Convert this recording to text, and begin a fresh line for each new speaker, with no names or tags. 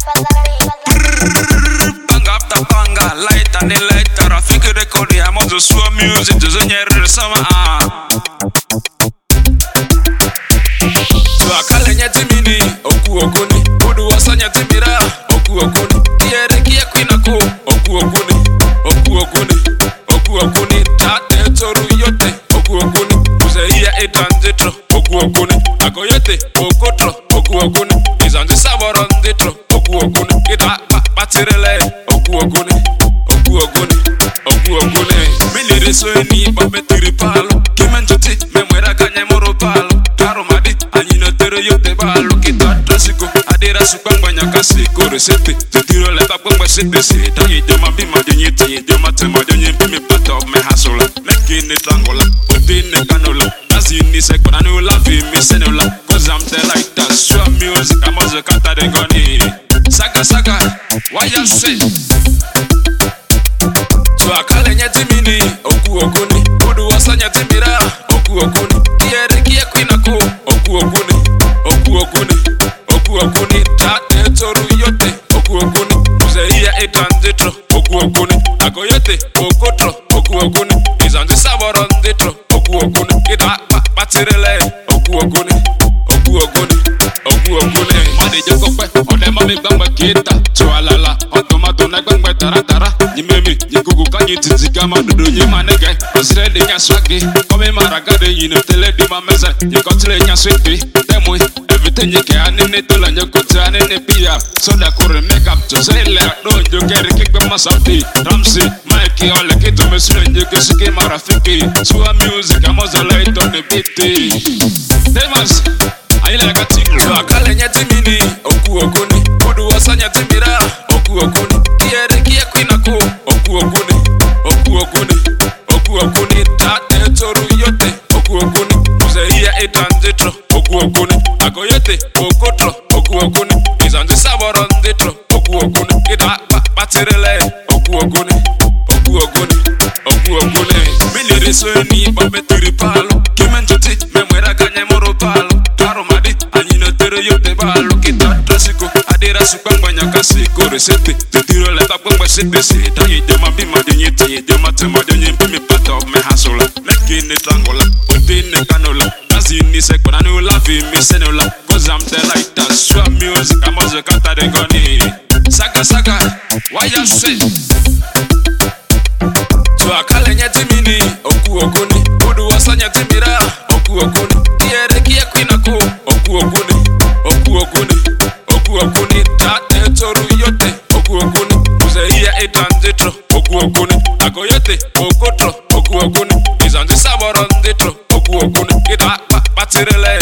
Panga after panga, light and the lighter. I think they call the amount of slow music. Just on your summer. So I call it Yatimini, Oku Okuni. Udu wasanya timira, Oku Okuni. Kiere kia kwinako, Oku Okuni. Oku Okuni, Oku Okuni. Tate toru yote, Oku Okuni. Uzeia etanzetro, Oku Okuni. Akoyote, Okotro, Oku Okuni. Izanzi saboron detro, Oku Okuni. Kita patirele, Oku Okuni. Oku Okuni, Oku Okuni. Mili reso eni pape tiripalo. Kimenjoti, memwera kanye moro palo. Karomadi, anino tere yote balo. Kita trasiko, adira sukwangwanya kasiko. Resete, titiro leka kwengwe sete seta. Yidema bima jenyete, yidema tema jenye. Me part of me hasola, making it angola. Putting the canola. Nazini sekwa nanula, me senula. Cause I'm the lighter, show music. I'm also kata de goni. Saga saga, why you say? So I call it Yatimini, Oku Okuni. Udu wasanya timira, Oku Okuni. Kiere kia kwinako, Oku Okuni. Oku Okuni, Oku Okuni. Tate toru yote, Oku Okuni. Uzeia etanzetro, Oku Okuni. Akoyote, Okotro, Oku Okuni. Izanzi saboron detro, Oku Okuni. Kita patirele, Oku Okuni. Oku Okuni, Oku Okuni. Madi jokokwe, ode mami gbangwe kita. Chualala, otomato na gbangwe taratara. Nyimemi, nyikugu kanyi tizika madudu nyimanege. Osire de nya swagi, kome maragade yino tele di mameze. Nyikotile nya sweepi, temui. Everything you can in tola nyokote anene pia. Soda kure makeup to say le no njokeri kikbe masauti. Ramsi, Mikey ole kito mesule njoke suke marafiki. Sua music amoza light on the beat. Famous, ayile katingu. So akale Yatimini, Oku Okuni. Udu wasanya timira, Oku Okuni. Kiere kia kwinako, Oku Okuni. Oku Okuni, Oku Okuni. Tate toru yote, Oku Okuni. Uzeia etanzetro, Oku Okuni. Akoyote, Okotro, Oku Okuni. Izanzi saboron detro, Oku Okuni. Kita patirele, Oku Okuni. Oku Okuni, Oku Okuni. Mili reso eni pape tiripalo. Kimenjoti, memwera kanye moro palo. Karomadi, anino tere yote balo. Kita trasiko, adira sukwangwanya kasiko. Resete, titiro leka kwengwe sete seta. Yidema bima jenyete, yidema tema jenye. Me part of me hasola, making it angola. Putting the canola. Nazini sekwa nanula, me senula. Cause I'm the lighter, show music. I'm also kata de goni. Saga saga, why you say? So I call it Yatimini, Oku Okuni. Udu wasanya timira, Oku Okuni. Kiere kia kwinako, Oku Okuni. Oku Okuni, Oku Okuni. Tate toru yote, Oku Okuni. Uzeia etanzetro, Oku Okuni. Akoyote, Okotro, Oku Okuni. Izanzi saboron detro, Oku Okuni. Kita patirele,